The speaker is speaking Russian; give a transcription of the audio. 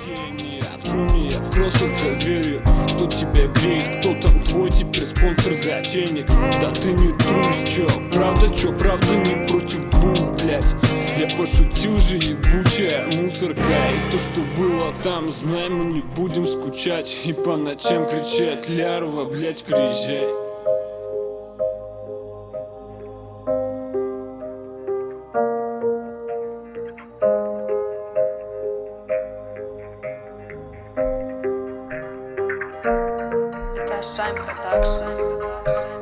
общение. Открой мне, я в кроссах за дверью. Кто тебя греет, кто там твой теперь спонсор затейник? Да ты не трусь, чё, правда не против двух, блять. Я пошутил же, ебучая мусорка. И то, что было там, знай, мы не будем скучать и по ночам кричать: Лярва, блять, приезжай. Это Shine Production.